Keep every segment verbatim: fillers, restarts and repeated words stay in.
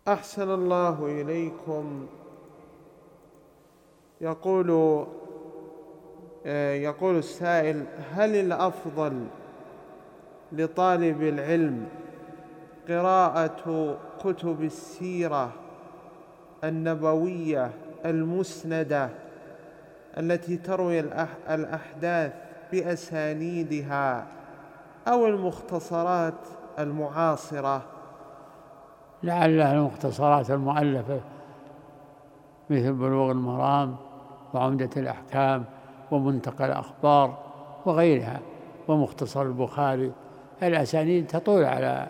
أحسن الله إليكم. يقول يقول السائل: هل الأفضل لطالب العلم قراءة كتب السيرة النبوية المسندة التي تروي الأحداث بأسانيدها، أو المختصرات المعاصرة؟ لعل المختصرات المؤلفة مثل بلوغ المرام وعمدة الأحكام ومنتقى الأخبار وغيرها ومختصر البخاري، الأسانيد تطول على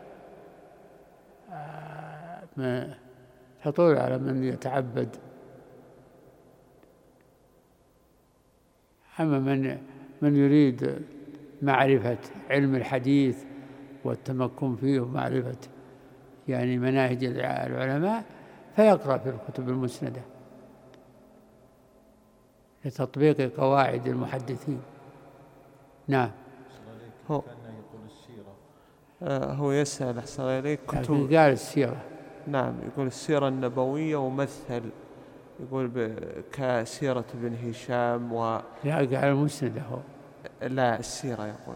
تطول على من يتعبد. أما من من يريد معرفة علم الحديث والتمكن فيه ومعرفة يعني مناهج العلماء فيقرأ في الكتب المسندة لتطبيق قواعد المحدثين. نعم. هو, آه هو يسأل أحسن إليك كتب قال السيرة. نعم، يقول السيرة النبوية ومثل، يقول كسيرة ابن هشام و لا قال المسندة هو. لا السيرة، يقول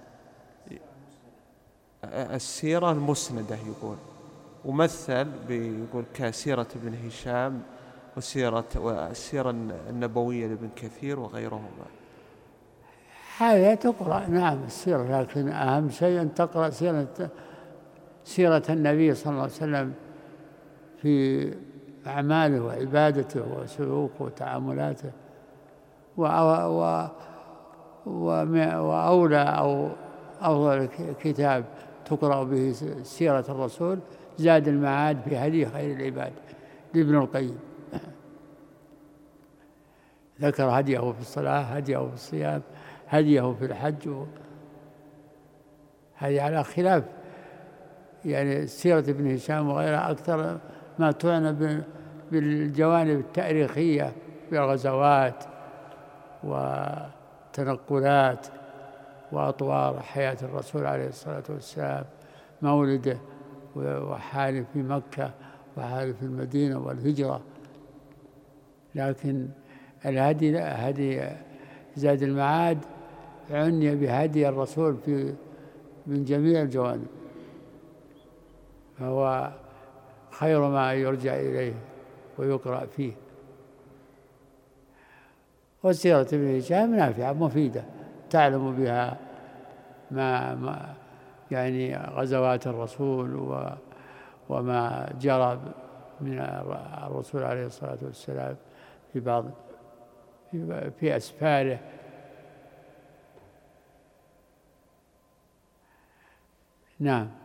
السيرة المسندة، يقول ومثل بيقول كسيرة ابن هشام وسيرة والسيرة النبوية لابن كثير وغيرهما. هذا تقرأ نعم السيرة، لكن أهم شيء أن تقرأ سيرة سيرة النبي صلى الله عليه وسلم في أعماله وعبادته وسلوكه وتعاملاته، وأولى أو أفضل كتاب تقرأ به سيرة الرسول زاد المعاد في هدي خير العباد لابن القيم. ذكر هديه في الصلاة، هديه في الصيام، هديه في الحج. هذه على خلاف يعني سيرة ابن هشام وغيرها أكثر ما تعنى بالجوانب التاريخية بالغزوات وتنقلات وأطوار حياة الرسول عليه الصلاة والسلام، مولده وحاله في مكة وحاله في المدينة والهجرة. لكن الهدي لا، هدي زاد المعاد عني بهدي الرسول في من جميع الجوانب، فهو خير ما يرجع إليه ويقرأ فيه. وسيرة ابن هشام نافعة مفيدة، تعلم بها ما, ما يعني غزوات الرسول وما جرى من الرسول عليه الصلاة والسلام في بعض في أسفاره. نعم.